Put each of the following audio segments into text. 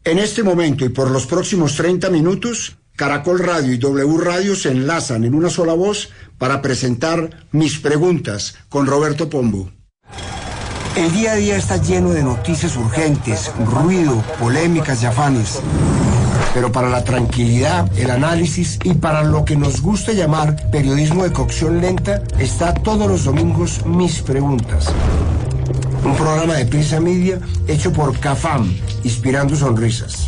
En este momento y por los próximos 30 minutos, Caracol Radio y W Radio se enlazan en una sola voz para presentar Mis Preguntas con Roberto Pombo. El día a día está lleno de noticias urgentes, ruido, polémicas y afanes. Pero para la tranquilidad, el análisis y para lo que nos gusta llamar periodismo de cocción lenta, está todos los domingos Mis Preguntas. Un programa de Prisa Media hecho por CAFAM, inspirando sonrisas.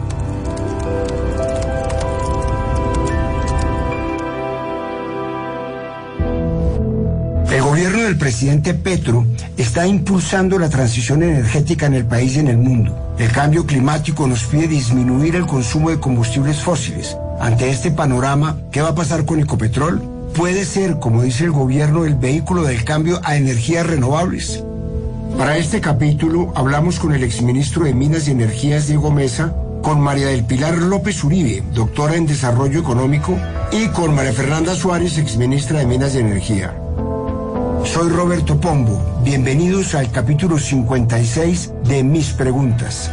El gobierno del presidente Petro está impulsando la transición energética en el país y en el mundo. El cambio climático nos pide disminuir el consumo de combustibles fósiles. Ante este panorama, ¿qué va a pasar con Ecopetrol? ¿Puede ser, como dice el gobierno, el vehículo del cambio a energías renovables? Para este capítulo hablamos con el exministro de Minas y Energías, Diego Mesa, con María del Pilar López Uribe, doctora en Desarrollo Económico, y con María Fernanda Suárez, exministra de Minas y Energía. Soy Roberto Pombo. Bienvenidos al capítulo 56 de Mis Preguntas.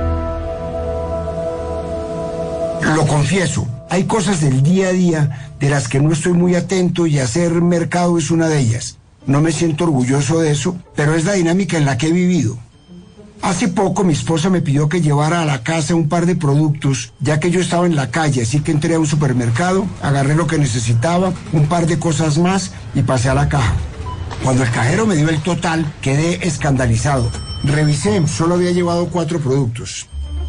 Lo confieso, hay cosas del día a día de las que no estoy muy atento y hacer mercado es una de ellas. No me siento orgulloso de eso, pero es la dinámica en la que he vivido. Hace poco mi esposa me pidió que llevara a la casa un par de productos, ya que yo estaba en la calle, así que entré a un supermercado, agarré lo que necesitaba, un par de cosas más y pasé a la caja. Cuando el cajero me dio el total, quedé escandalizado. Revisé, solo había llevado 4 productos.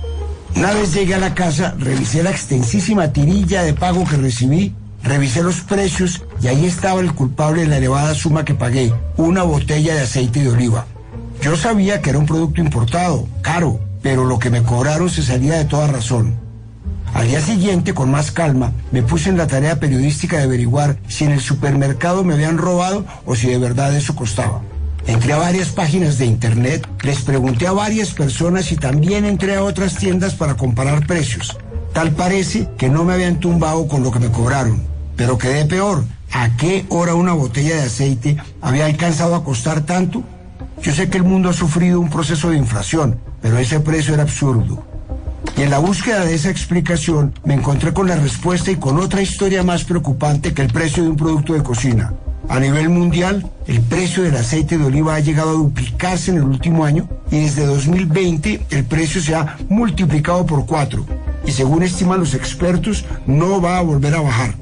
Una vez llegué a la casa, revisé la extensísima tirilla de pago que recibí, revisé los precios y ahí estaba el culpable de la elevada suma que pagué, una botella de aceite de oliva. Yo sabía que era un producto importado, caro, pero lo que me cobraron se salía de toda razón. Al día siguiente, con más calma, me puse en la tarea periodística de averiguar si en el supermercado me habían robado o si de verdad eso costaba. Entré a varias páginas de internet, les pregunté a varias personas y también entré a otras tiendas para comparar precios. Tal parece que no me habían tumbado con lo que me cobraron. Pero quedé peor. ¿A qué hora una botella de aceite había alcanzado a costar tanto? Yo sé que el mundo ha sufrido un proceso de inflación, pero ese precio era absurdo. Y en la búsqueda de esa explicación me encontré con la respuesta y con otra historia más preocupante que el precio de un producto de cocina. A nivel mundial, el precio del aceite de oliva ha llegado a duplicarse en el último año y desde 2020 el precio se ha multiplicado por 4 y según estiman los expertos no va a volver a bajar.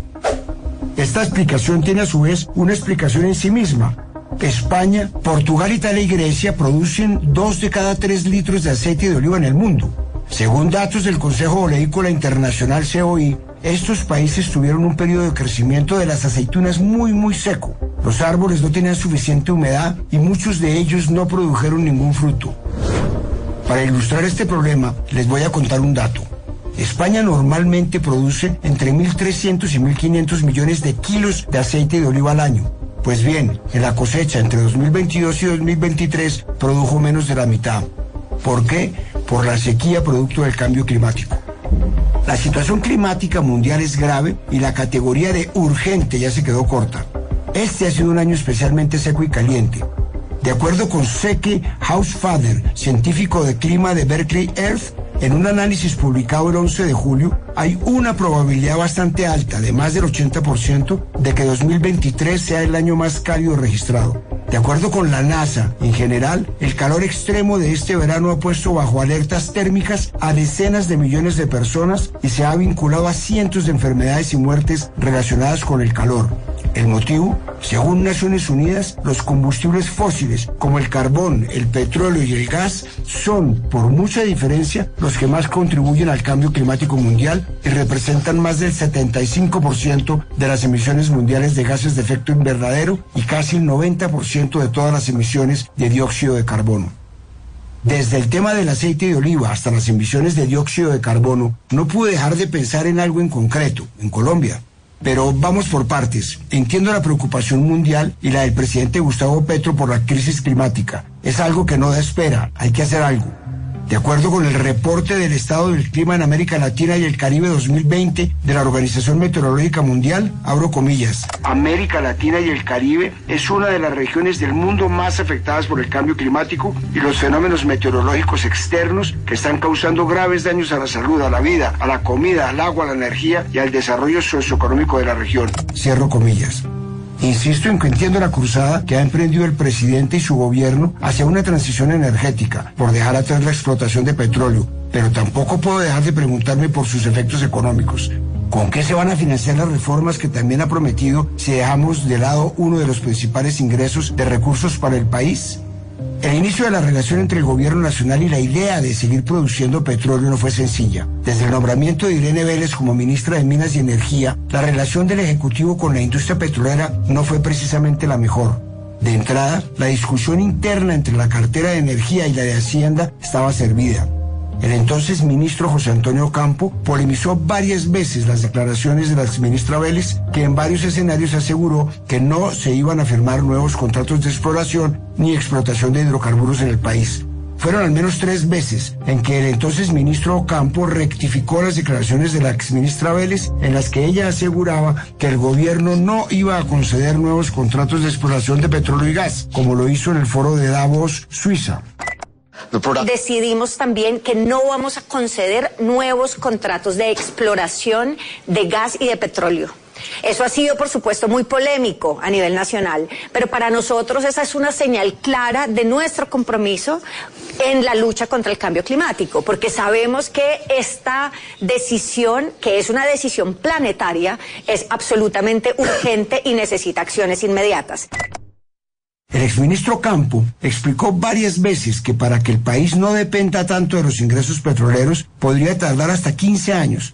Esta explicación tiene a su vez una explicación en sí misma. España, Portugal, Italia y Grecia producen 2 de cada 3 litros de aceite de oliva en el mundo. Según datos del Consejo Oleícola Internacional COI, estos países tuvieron un periodo de crecimiento de las aceitunas muy seco. Los árboles no tenían suficiente humedad y muchos de ellos no produjeron ningún fruto. Para ilustrar este problema, les voy a contar un dato. España normalmente produce entre 1.300 y 1.500 millones de kilos de aceite de oliva al año. Pues bien, en la cosecha entre 2022 y 2023 produjo menos de la mitad. ¿Por qué? Por la sequía producto del cambio climático. La situación climática mundial es grave y la categoría de urgente ya se quedó corta. Este ha sido un año especialmente seco y caliente. De acuerdo con Seke Housefather, científico de clima de Berkeley Earth, en un análisis publicado el 11 de julio, hay una probabilidad bastante alta, de más del 80%, de que 2023 sea el año más cálido registrado. De acuerdo con la NASA, en general, el calor extremo de este verano ha puesto bajo alertas térmicas a decenas de millones de personas y se ha vinculado a cientos de enfermedades y muertes relacionadas con el calor. El motivo, según Naciones Unidas, los combustibles fósiles como el carbón, el petróleo y el gas son, por mucha diferencia, los que más contribuyen al cambio climático mundial y representan más del 75% de las emisiones mundiales de gases de efecto invernadero y casi el 90% de todas las emisiones de dióxido de carbono. Desde el tema del aceite de oliva hasta las emisiones de dióxido de carbono, no pude dejar de pensar en algo en concreto, en Colombia. Pero vamos por partes. Entiendo la preocupación mundial y la del presidente Gustavo Petro por la crisis climática. Es algo que no da espera, hay que hacer algo. De acuerdo con el reporte del estado del clima en América Latina y el Caribe 2020 de la Organización Meteorológica Mundial, abro comillas, América Latina y el Caribe es una de las regiones del mundo más afectadas por el cambio climático y los fenómenos meteorológicos externos que están causando graves daños a la salud, a la vida, a la comida, al agua, a la energía y al desarrollo socioeconómico de la región. Cierro comillas. Insisto en que entiendo la cruzada que ha emprendido el presidente y su gobierno hacia una transición energética por dejar atrás la explotación de petróleo, pero tampoco puedo dejar de preguntarme por sus efectos económicos. ¿Con qué se van a financiar las reformas que también ha prometido si dejamos de lado uno de los principales ingresos de recursos para el país? El inicio de la relación entre el gobierno nacional y la idea de seguir produciendo petróleo no fue sencilla. Desde el nombramiento de Irene Vélez como ministra de Minas y Energía, la relación del Ejecutivo con la industria petrolera no fue precisamente la mejor. De entrada, la discusión interna entre la cartera de Energía y la de Hacienda estaba servida. El entonces ministro José Antonio Campo polemizó varias veces las declaraciones de la exministra Vélez, que en varios escenarios aseguró que no se iban a firmar nuevos contratos de exploración ni explotación de hidrocarburos en el país. Fueron al menos 3 veces en que el entonces ministro Campo rectificó las declaraciones de la exministra Vélez, en las que ella aseguraba que el gobierno no iba a conceder nuevos contratos de exploración de petróleo y gas, como lo hizo en el foro de Davos, Suiza. Decidimos también que no vamos a conceder nuevos contratos de exploración de gas y de petróleo. Eso ha sido, por supuesto, muy polémico a nivel nacional, pero para nosotros esa es una señal clara de nuestro compromiso en la lucha contra el cambio climático, porque sabemos que esta decisión, que es una decisión planetaria, es absolutamente urgente y necesita acciones inmediatas. El exministro Campo explicó varias veces que para que el país no dependa tanto de los ingresos petroleros podría tardar hasta 15 años.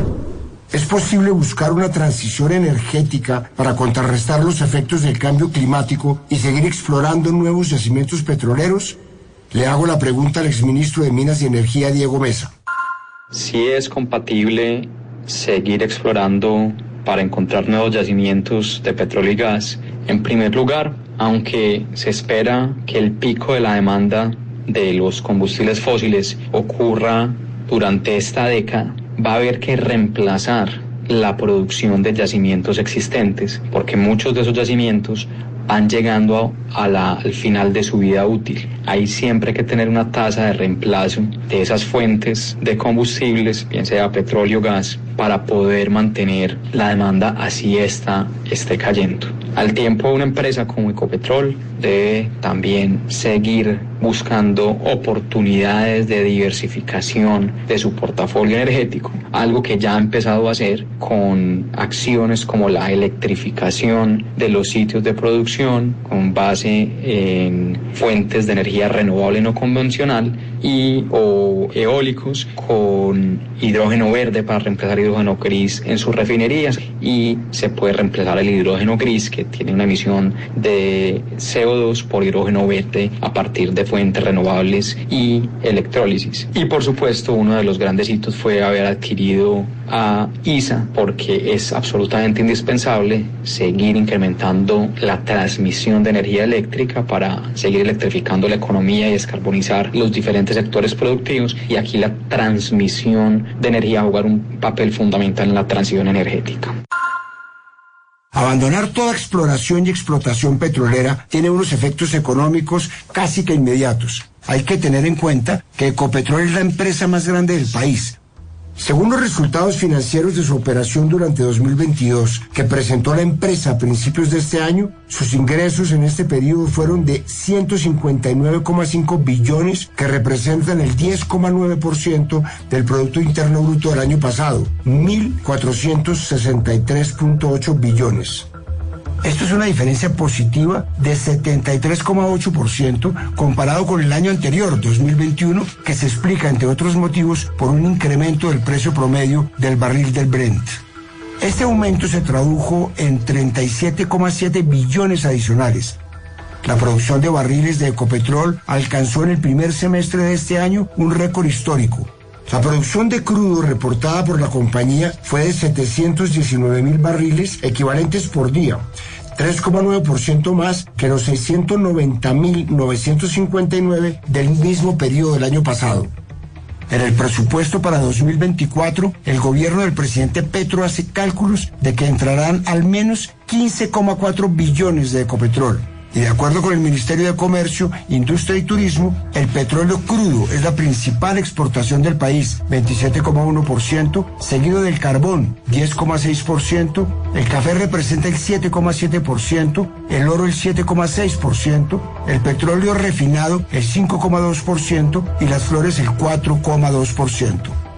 ¿Es posible buscar una transición energética para contrarrestar los efectos del cambio climático y seguir explorando nuevos yacimientos petroleros? Le hago la pregunta al exministro de Minas y Energía, Diego Mesa. Sí es compatible seguir explorando para encontrar nuevos yacimientos de petróleo y gas. En primer lugar, aunque se espera que el pico de la demanda de los combustibles fósiles ocurra durante esta década, va a haber que reemplazar la producción de yacimientos existentes, porque muchos de esos yacimientos van llegando al final de su vida útil. Hay siempre que tener una tasa de reemplazo de esas fuentes de combustibles, bien sea petróleo o gas, para poder mantener la demanda así esté cayendo. Al tiempo, una empresa como Ecopetrol debe también seguir buscando oportunidades de diversificación de su portafolio energético, algo que ya ha empezado a hacer con acciones como la electrificación de los sitios de producción con base en fuentes de energía renovable no convencional o eólicos con hidrógeno verde para reemplazar hidrógeno gris en sus refinerías, y se puede reemplazar el hidrógeno gris, que tiene una emisión de CO2, por hidrógeno verde a partir de fuentes renovables y electrólisis. Y por supuesto, uno de los grandes hitos fue haber adquirido a ISA, porque es absolutamente indispensable seguir incrementando la transmisión de energía eléctrica para seguir electrificando la economía y descarbonizar los diferentes sectores productivos, y aquí la transmisión de energía va a jugar un papel fundamental en la transición energética. Abandonar toda exploración y explotación petrolera tiene unos efectos económicos casi que inmediatos. Hay que tener en cuenta que Ecopetrol es la empresa más grande del país. Según los resultados financieros de su operación durante 2022, que presentó la empresa a principios de este año, sus ingresos en este periodo fueron de 159,5 billones, que representan el 10,9% del Producto Interno Bruto del año pasado, 1.463,8 billones. Esto es una diferencia positiva de 73,8% comparado con el año anterior, 2021, que se explica, entre otros motivos, por un incremento del precio promedio del barril del Brent. Este aumento se tradujo en 37,7 billones adicionales. La producción de barriles de Ecopetrol alcanzó en el primer semestre de este año un récord histórico. La producción de crudo reportada por la compañía fue de 719,000 barriles equivalentes por día, 3,9% más que los 690.959 del mismo periodo del año pasado. En el presupuesto para 2024, el gobierno del presidente Petro hace cálculos de que entrarán al menos 15,4 billones de Ecopetrol. Y de acuerdo con el Ministerio de Comercio, Industria y Turismo, el petróleo crudo es la principal exportación del país, 27,1%, seguido del carbón, 10,6%, el café representa el 7,7%, el oro el 7,6%, el petróleo refinado el 5,2% y las flores el 4,2%.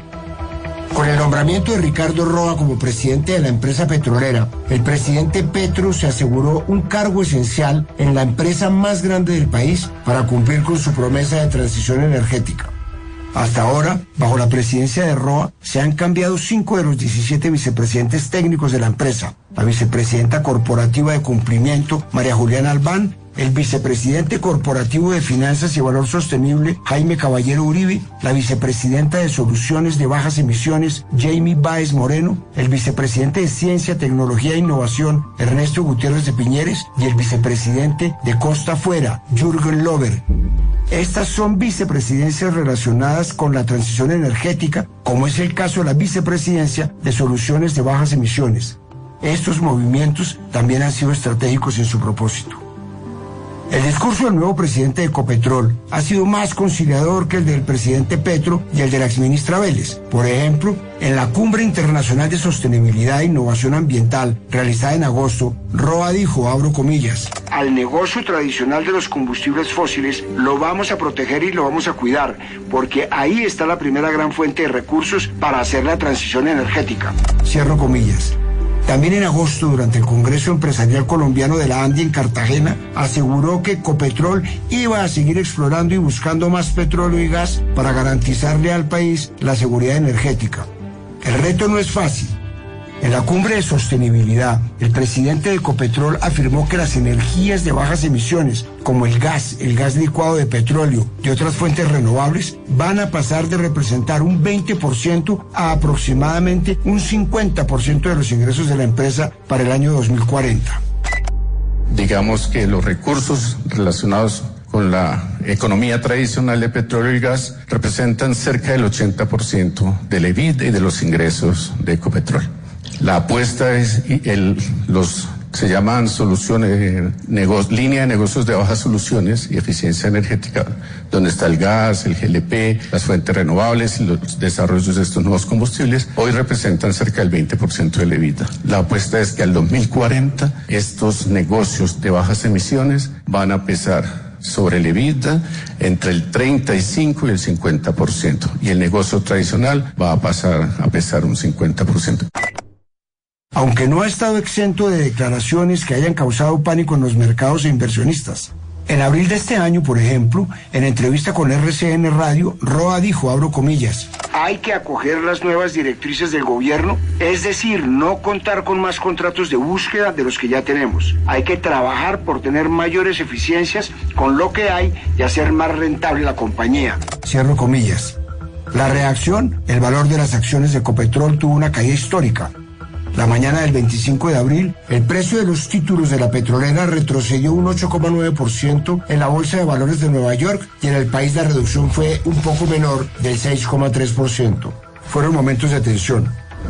Con el nombramiento de Ricardo Roa como presidente de la empresa petrolera, el presidente Petro se aseguró un cargo esencial en la empresa más grande del país para cumplir con su promesa de transición energética. Hasta ahora, bajo la presidencia de Roa, se han cambiado 5 de los 17 vicepresidentes técnicos de la empresa. La vicepresidenta corporativa de cumplimiento, María Juliana Albán, el vicepresidente corporativo de Finanzas y Valor Sostenible, Jaime Caballero Uribe, la vicepresidenta de Soluciones de Bajas Emisiones, Jamie Báez Moreno, el vicepresidente de Ciencia, Tecnología e Innovación, Ernesto Gutiérrez de Piñeres, y el vicepresidente de Costa Afuera, Jürgen Lober. Estas son vicepresidencias relacionadas con la transición energética, como es el caso de la vicepresidencia de Soluciones de Bajas Emisiones. Estos movimientos también han sido estratégicos en su propósito. El discurso del nuevo presidente de Ecopetrol ha sido más conciliador que el del presidente Petro y el de la exministra Vélez. Por ejemplo, en la Cumbre Internacional de Sostenibilidad e Innovación Ambiental realizada en agosto, Roa dijo, abro comillas, al negocio tradicional de los combustibles fósiles lo vamos a proteger y lo vamos a cuidar, porque ahí está la primera gran fuente de recursos para hacer la transición energética. Cierro comillas. También en agosto, durante el Congreso Empresarial Colombiano de la ANDI en Cartagena, aseguró que Ecopetrol iba a seguir explorando y buscando más petróleo y gas para garantizarle al país la seguridad energética. El reto no es fácil. En la cumbre de sostenibilidad, el presidente de Ecopetrol afirmó que las energías de bajas emisiones, como el gas licuado de petróleo y otras fuentes renovables, van a pasar de representar un 20% a aproximadamente un 50% de los ingresos de la empresa para el año 2040. Digamos que los recursos relacionados con la economía tradicional de petróleo y gas representan cerca del 80% del EBITDA y de los ingresos de Ecopetrol. La apuesta es se llaman soluciones, línea de negocios de bajas soluciones y eficiencia energética, donde está el gas, el GLP, las fuentes renovables y los desarrollos de estos nuevos combustibles, hoy representan cerca del 20% del EBITDA. La apuesta es que al 2040 estos negocios de bajas emisiones van a pesar sobre el EBITDA entre el 35 y el 50%, y el negocio tradicional va a pasar a pesar un 50%. Aunque no ha estado exento de declaraciones que hayan causado pánico en los mercados e inversionistas. En abril de este año, por ejemplo, en entrevista con RCN Radio, Roa dijo, abro comillas, hay que acoger las nuevas directrices del gobierno, es decir, no contar con más contratos de búsqueda de los que ya tenemos. Hay que trabajar por tener mayores eficiencias con lo que hay y hacer más rentable la compañía. Cierro comillas. La reacción, el valor de las acciones de Ecopetrol tuvo una caída histórica. La mañana del 25 de abril, el precio de los títulos de la petrolera retrocedió un 8,9% en la Bolsa de Valores de Nueva York y en el país la reducción fue un poco menor del 6,3%. Fueron momentos de tensión.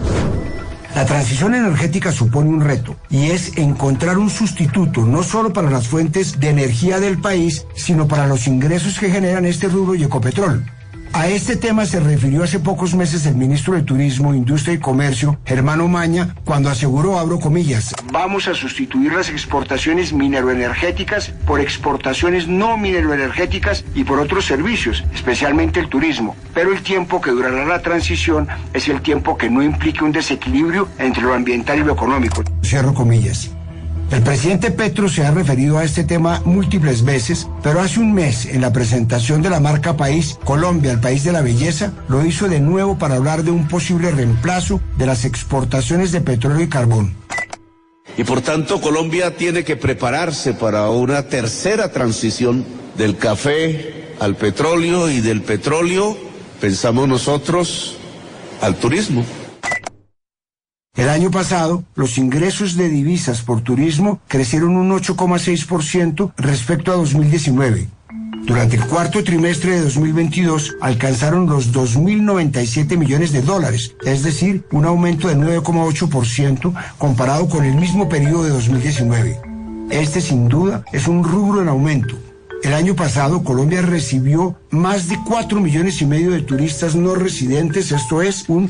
La transición energética supone un reto y es encontrar un sustituto no solo para las fuentes de energía del país, sino para los ingresos que generan este rubro y Ecopetrol. A este tema se refirió hace pocos meses el ministro de Turismo, Industria y Comercio, Germán Omaña, cuando aseguró, abro comillas, vamos a sustituir las exportaciones mineroenergéticas por exportaciones no mineroenergéticas y por otros servicios, especialmente el turismo. Pero el tiempo que durará la transición es el tiempo que no implique un desequilibrio entre lo ambiental y lo económico. Cierro comillas. El presidente Petro se ha referido a este tema múltiples veces, pero hace un mes, en la presentación de la marca País, Colombia, el país de la belleza, lo hizo de nuevo para hablar de un posible reemplazo de las exportaciones de petróleo y carbón. Y por tanto, Colombia tiene que prepararse para una tercera transición del café al petróleo y del petróleo, pensamos nosotros, al turismo. El año pasado, los ingresos de divisas por turismo crecieron un 8,6% respecto a 2019. Durante el cuarto trimestre de 2022 alcanzaron los $2.097 millones, es decir, un aumento de 9,8% comparado con el mismo periodo de 2019. Este, sin duda, es un rubro en aumento. El año pasado, Colombia recibió más de 4,5 millones de turistas no residentes, esto es un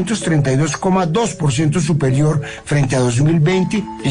232,2% superior frente a 2020 y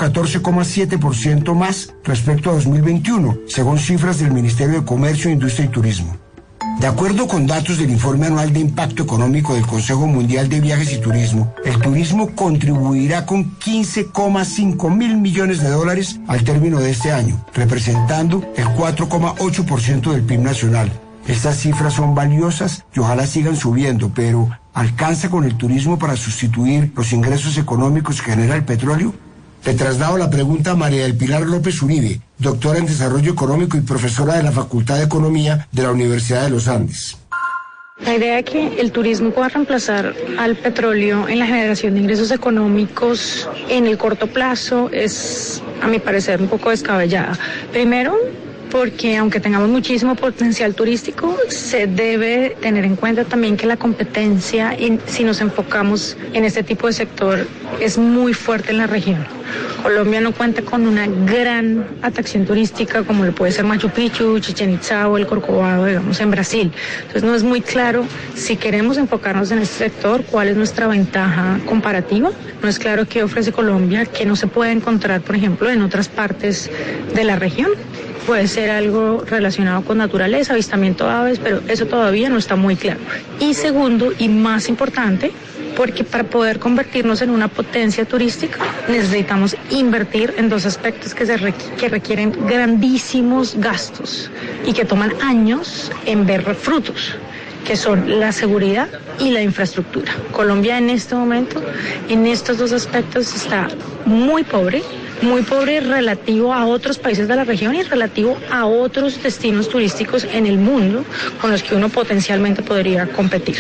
114,7% más respecto a 2021, según cifras del Ministerio de Comercio, Industria y Turismo. De acuerdo con datos del Informe Anual de Impacto Económico del Consejo Mundial de Viajes y Turismo, el turismo contribuirá con $15,5 mil millones al término de este año, representando el 4,8% del PIB nacional. Estas cifras son valiosas y ojalá sigan subiendo, pero ¿alcanza con el turismo para sustituir los ingresos económicos que genera el petróleo? Le traslado la pregunta a María del Pilar López Uribe, doctora en Desarrollo Económico y profesora de la Facultad de Economía de la Universidad de los Andes. La idea de que el turismo pueda reemplazar al petróleo en la generación de ingresos económicos en el corto plazo es, a mi parecer, un poco descabellada. Primero, porque aunque tengamos muchísimo potencial turístico, se debe tener en cuenta también que la competencia, si nos enfocamos en este tipo de sector, es muy fuerte en la región. Colombia no cuenta con una gran atracción turística como lo puede ser Machu Picchu, Chichén Itzá o el Corcovado, digamos, en Brasil. Entonces no es muy claro si queremos enfocarnos en este sector, cuál es nuestra ventaja comparativa. No es claro qué ofrece Colombia, que no se puede encontrar, por ejemplo, en otras partes de la región. Puede ser algo relacionado con naturaleza, avistamiento de aves, pero eso todavía no está muy claro. Y segundo, y más importante, porque para poder convertirnos en una potencia turística necesitamos invertir en dos aspectos que requieren grandísimos gastos y que toman años en ver frutos, que son la seguridad y la infraestructura. Colombia en este momento, en estos dos aspectos, está muy pobre relativo a otros países de la región y relativo a otros destinos turísticos en el mundo con los que uno potencialmente podría competir.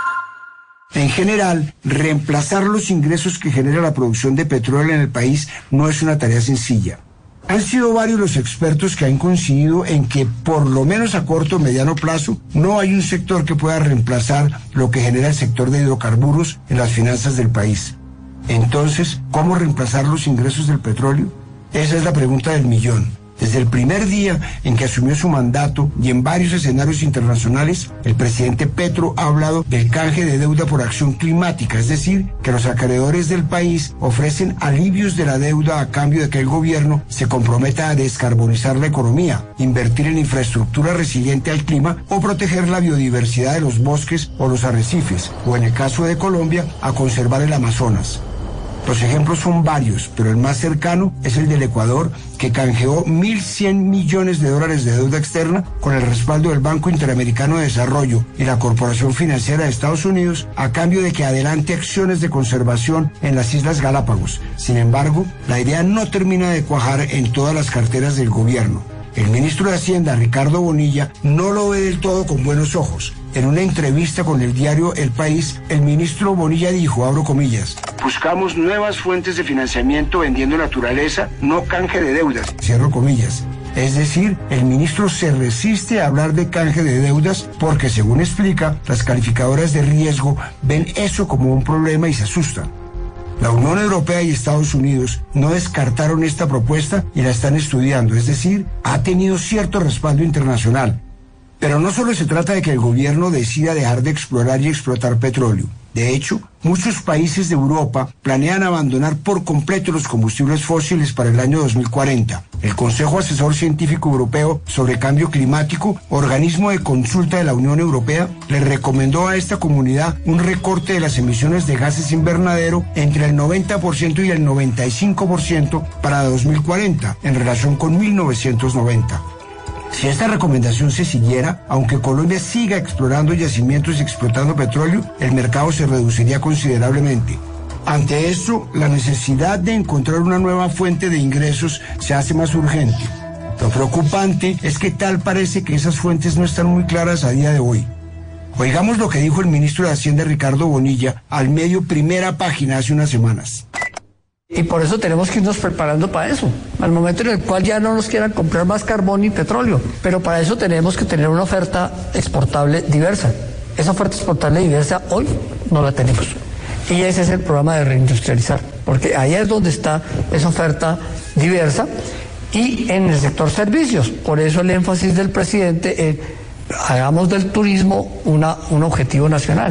En general, reemplazar los ingresos que genera la producción de petróleo en el país no es una tarea sencilla. Han sido varios los expertos que han coincidido en que, por lo menos a corto o mediano plazo, no hay un sector que pueda reemplazar lo que genera el sector de hidrocarburos en las finanzas del país. Entonces, ¿cómo reemplazar los ingresos del petróleo? Esa es la pregunta del millón. Desde el primer día en que asumió su mandato y en varios escenarios internacionales, el presidente Petro ha hablado del canje de deuda por acción climática, es decir, que los acreedores del país ofrecen alivios de la deuda a cambio de que el gobierno se comprometa a descarbonizar la economía, invertir en infraestructura resiliente al clima o proteger la biodiversidad de los bosques o los arrecifes, o en el caso de Colombia, a conservar el Amazonas. Los ejemplos son varios, pero el más cercano es el del Ecuador, que canjeó $1.100 millones de deuda externa con el respaldo del Banco Interamericano de Desarrollo y la Corporación Financiera de Estados Unidos a cambio de que adelante acciones de conservación en las Islas Galápagos. Sin embargo, la idea no termina de cuajar en todas las carteras del gobierno. El ministro de Hacienda, Ricardo Bonilla, no lo ve del todo con buenos ojos. En una entrevista con el diario El País, el ministro Bonilla dijo, abro comillas, buscamos nuevas fuentes de financiamiento vendiendo naturaleza, no canje de deudas, cierro comillas. Es decir, el ministro se resiste a hablar de canje de deudas porque, según explica, las calificadoras de riesgo ven eso como un problema y se asustan. La Unión Europea y Estados Unidos no descartaron esta propuesta y la están estudiando, es decir, ha tenido cierto respaldo internacional. Pero no solo se trata de que el gobierno decida dejar de explorar y explotar petróleo. De hecho, muchos países de Europa planean abandonar por completo los combustibles fósiles para el año 2040. El Consejo Asesor Científico Europeo sobre Cambio Climático, organismo de consulta de la Unión Europea, le recomendó a esta comunidad un recorte de las emisiones de gases invernadero entre el 90% y el 95% para 2040, en relación con 1990. Si esta recomendación se siguiera, aunque Colombia siga explorando yacimientos y explotando petróleo, el mercado se reduciría considerablemente. Ante esto, la necesidad de encontrar una nueva fuente de ingresos se hace más urgente. Lo preocupante es que tal parece que esas fuentes no están muy claras a día de hoy. Oigamos lo que dijo el ministro de Hacienda, Ricardo Bonilla, al medio Primera Página hace unas semanas. Y por eso tenemos que irnos preparando para eso, al momento en el cual ya no nos quieran comprar más carbón y petróleo. Pero para eso tenemos que tener una oferta exportable diversa. Esa oferta exportable diversa hoy no la tenemos. Y ese es el programa de reindustrializar, porque ahí es donde está esa oferta diversa y en el sector servicios. Por eso el énfasis del presidente en hagamos del turismo un objetivo nacional.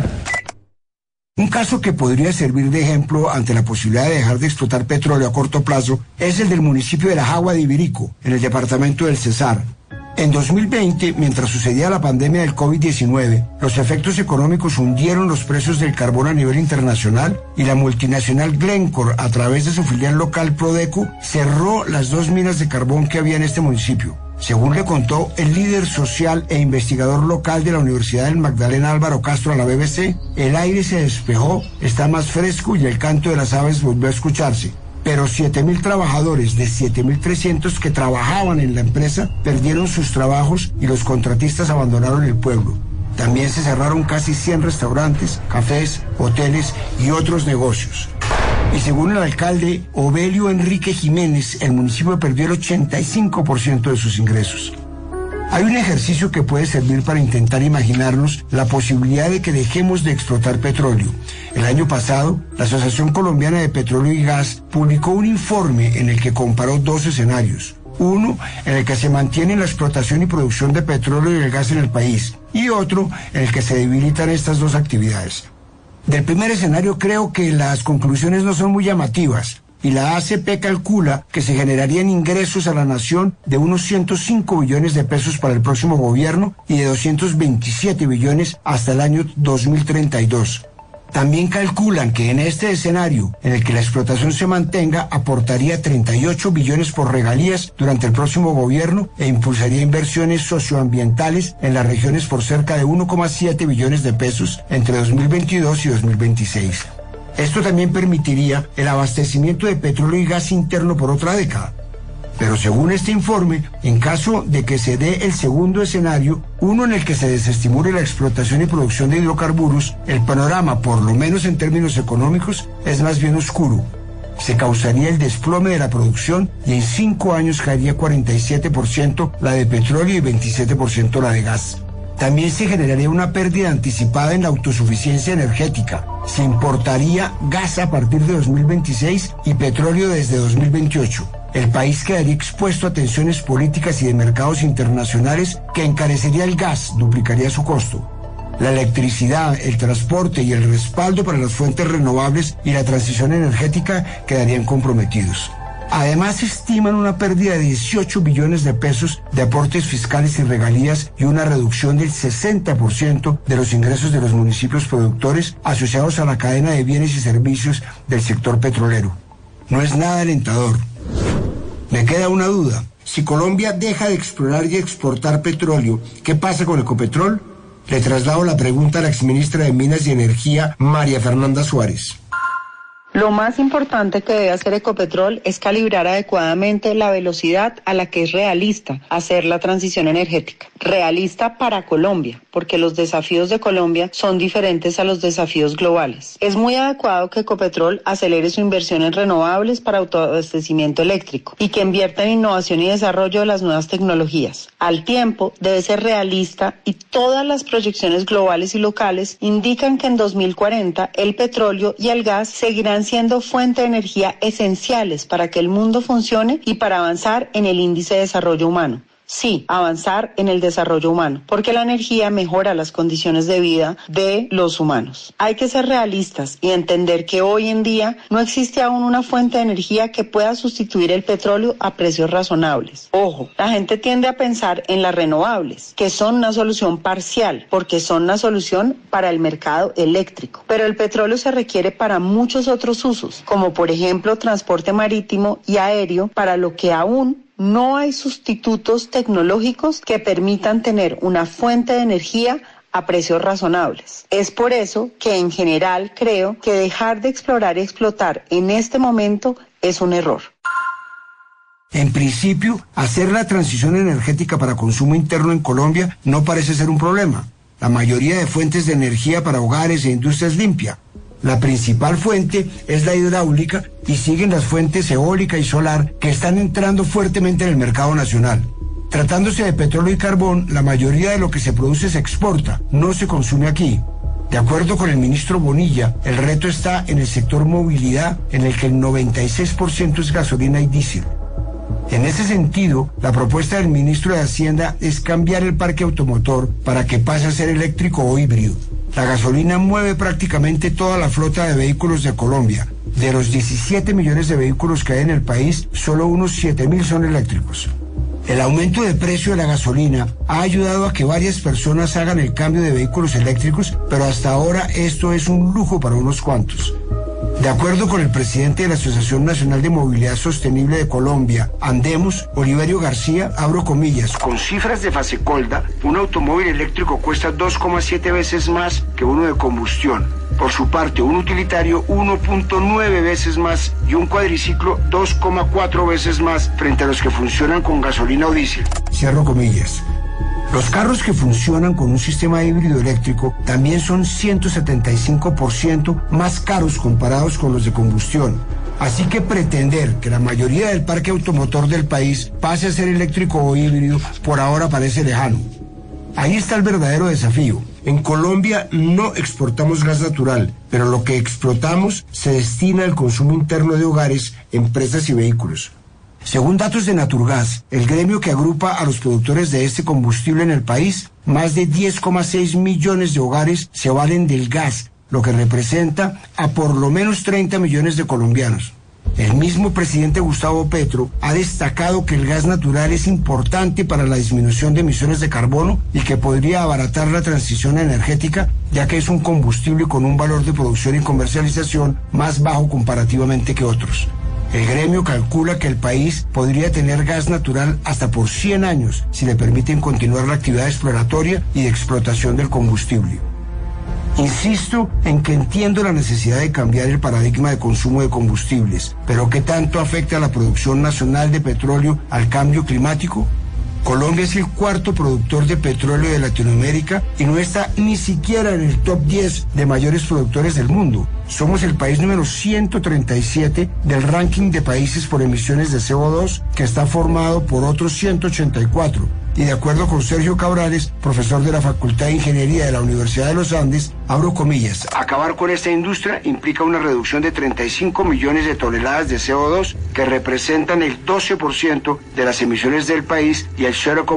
Un caso que podría servir de ejemplo ante la posibilidad de dejar de explotar petróleo a corto plazo es el del municipio de La Jagua de Ibirico, en el departamento del Cesar. En 2020, mientras sucedía la pandemia del COVID-19, los efectos económicos hundieron los precios del carbón a nivel internacional y la multinacional Glencore, a través de su filial local Prodeco, cerró las 2 minas de carbón que había en este municipio. Según le contó el líder social e investigador local de la Universidad del Magdalena, Álvaro Castro, a la BBC, el aire se despejó, está más fresco y el canto de las aves volvió a escucharse. Pero 7.000 trabajadores de 7.300 que trabajaban en la empresa perdieron sus trabajos y los contratistas abandonaron el pueblo. También se cerraron casi 100 restaurantes, cafés, hoteles y otros negocios. Y según el alcalde Ovelio Enrique Jiménez, el municipio perdió el 85% de sus ingresos. Hay un ejercicio que puede servir para intentar imaginarnos la posibilidad de que dejemos de explotar petróleo. El año pasado, la Asociación Colombiana de Petróleo y Gas publicó un informe en el que comparó 2 escenarios. Uno, en el que se mantiene la explotación y producción de petróleo y el gas en el país, y otro, en el que se debilitan estas 2 actividades. Del primer escenario creo que las conclusiones no son muy llamativas, y la ACP calcula que se generarían ingresos a la nación de unos 105 billones de pesos para el próximo gobierno y de 227 billones hasta el año 2032. También calculan que en este escenario, en el que la explotación se mantenga, aportaría 38 billones por regalías durante el próximo gobierno e impulsaría inversiones socioambientales en las regiones por cerca de 1,7 billones de pesos entre 2022 y 2026. Esto también permitiría el abastecimiento de petróleo y gas interno por otra década. Pero según este informe, en caso de que se dé el segundo escenario, uno en el que se desestimule la explotación y producción de hidrocarburos, el panorama, por lo menos en términos económicos, es más bien oscuro. Se causaría el desplome de la producción y en 5 años caería 47% la de petróleo y 27% la de gas. También se generaría una pérdida anticipada en la autosuficiencia energética. Se importaría gas a partir de 2026 y petróleo desde 2028. El país quedaría expuesto a tensiones políticas y de mercados internacionales que encarecería el gas, duplicaría su costo. La electricidad, el transporte y el respaldo para las fuentes renovables y la transición energética quedarían comprometidos. Además, estiman una pérdida de 18 billones de pesos de aportes fiscales y regalías y una reducción del 60% de los ingresos de los municipios productores asociados a la cadena de bienes y servicios del sector petrolero. No es nada alentador. Me queda una duda. Si Colombia deja de explorar y exportar petróleo, ¿qué pasa con Ecopetrol? Le traslado la pregunta a la exministra de Minas y Energía, María Fernanda Suárez. Lo más importante que debe hacer Ecopetrol es calibrar adecuadamente la velocidad a la que es realista hacer la transición energética. Realista para Colombia, porque los desafíos de Colombia son diferentes a los desafíos globales. Es muy adecuado que Ecopetrol acelere su inversión en renovables para autoabastecimiento eléctrico y que invierta en innovación y desarrollo de las nuevas tecnologías. Al tiempo, debe ser realista y todas las proyecciones globales y locales indican que en 2040 el petróleo y el gas seguirán siendo fuente de energía esenciales para que el mundo funcione y para avanzar en el índice de desarrollo humano. Sí, avanzar en el desarrollo humano, porque la energía mejora las condiciones de vida de los humanos. Hay que ser realistas y entender que hoy en día no existe aún una fuente de energía que pueda sustituir el petróleo a precios razonables. Ojo, la gente tiende a pensar en las renovables, que son una solución parcial, porque son una solución para el mercado eléctrico. Pero el petróleo se requiere para muchos otros usos, como por ejemplo transporte marítimo y aéreo, para lo que aún no hay sustitutos tecnológicos que permitan tener una fuente de energía a precios razonables. Es por eso que en general creo que dejar de explorar y explotar en este momento es un error. En principio, hacer la transición energética para consumo interno en Colombia no parece ser un problema. La mayoría de fuentes de energía para hogares e industria es limpia. La principal fuente es la hidráulica y siguen las fuentes eólica y solar que están entrando fuertemente en el mercado nacional. Tratándose de petróleo y carbón, la mayoría de lo que se produce se exporta, no se consume aquí. De acuerdo con el ministro Bonilla, el reto está en el sector movilidad, en el que el 96% es gasolina y diésel. En ese sentido, la propuesta del ministro de Hacienda es cambiar el parque automotor para que pase a ser eléctrico o híbrido. La gasolina mueve prácticamente toda la flota de vehículos de Colombia. De los 17 millones de vehículos que hay en el país, solo unos 7.000 son eléctricos. El aumento de precio de la gasolina ha ayudado a que varias personas hagan el cambio de vehículos eléctricos, pero hasta ahora esto es un lujo para unos cuantos. De acuerdo con el presidente de la Asociación Nacional de Movilidad Sostenible de Colombia, Andemos, Oliverio García, abro comillas, con cifras de Fasecolda, un automóvil eléctrico cuesta 2,7 veces más que uno de combustión. Por su parte, un utilitario 1,9 veces más y un cuadriciclo 2,4 veces más frente a los que funcionan con gasolina o diésel. Cierro comillas. Los carros que funcionan con un sistema híbrido eléctrico también son 175% más caros comparados con los de combustión. Así que pretender que la mayoría del parque automotor del país pase a ser eléctrico o híbrido por ahora parece lejano. Ahí está el verdadero desafío. En Colombia no exportamos gas natural, pero lo que explotamos se destina al consumo interno de hogares, empresas y vehículos. Según datos de Naturgas, el gremio que agrupa a los productores de este combustible en el país, más de 10,6 millones de hogares se valen del gas, lo que representa a por lo menos 30 millones de colombianos. El mismo presidente Gustavo Petro ha destacado que el gas natural es importante para la disminución de emisiones de carbono y que podría abaratar la transición energética, ya que es un combustible con un valor de producción y comercialización más bajo comparativamente que otros. El gremio calcula que el país podría tener gas natural hasta por 100 años si le permiten continuar la actividad exploratoria y de explotación del combustible. Insisto en que entiendo la necesidad de cambiar el paradigma de consumo de combustibles, pero ¿qué tanto afecta a la producción nacional de petróleo al cambio climático? Colombia es el cuarto productor de petróleo de Latinoamérica y no está ni siquiera en el top 10 de mayores productores del mundo. Somos el país número 137 del ranking de países por emisiones de CO2, que está formado por otros 184. Y de acuerdo con Sergio Cabrales, profesor de la Facultad de Ingeniería de la Universidad de los Andes, abro comillas, acabar con esta industria implica una reducción de 35 millones de toneladas de CO2 que representan el 12% de las emisiones del país y el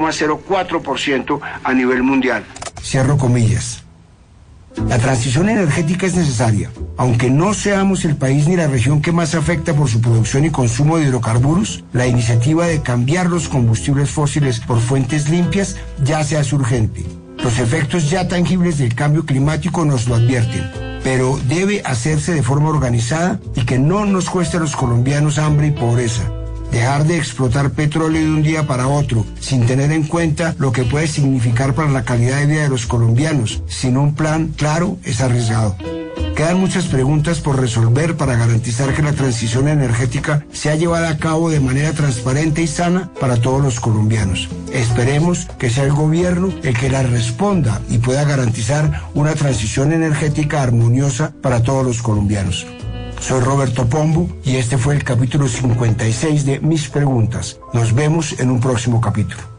0,04% a nivel mundial. Cierro comillas. La transición energética es necesaria. Aunque no seamos el país ni la región que más afecta por su producción y consumo de hidrocarburos, la iniciativa de cambiar los combustibles fósiles por fuentes limpias ya se hace urgente. Los efectos ya tangibles del cambio climático nos lo advierten, pero debe hacerse de forma organizada y que no nos cueste a los colombianos hambre y pobreza. Dejar de explotar petróleo de un día para otro, sin tener en cuenta lo que puede significar para la calidad de vida de los colombianos, sin un plan claro, es arriesgado. Quedan muchas preguntas por resolver para garantizar que la transición energética sea llevada a cabo de manera transparente y sana para todos los colombianos. Esperemos que sea el gobierno el que la responda y pueda garantizar una transición energética armoniosa para todos los colombianos. Soy Roberto Pombo y este fue el capítulo 56 de Mis Preguntas. Nos vemos en un próximo capítulo.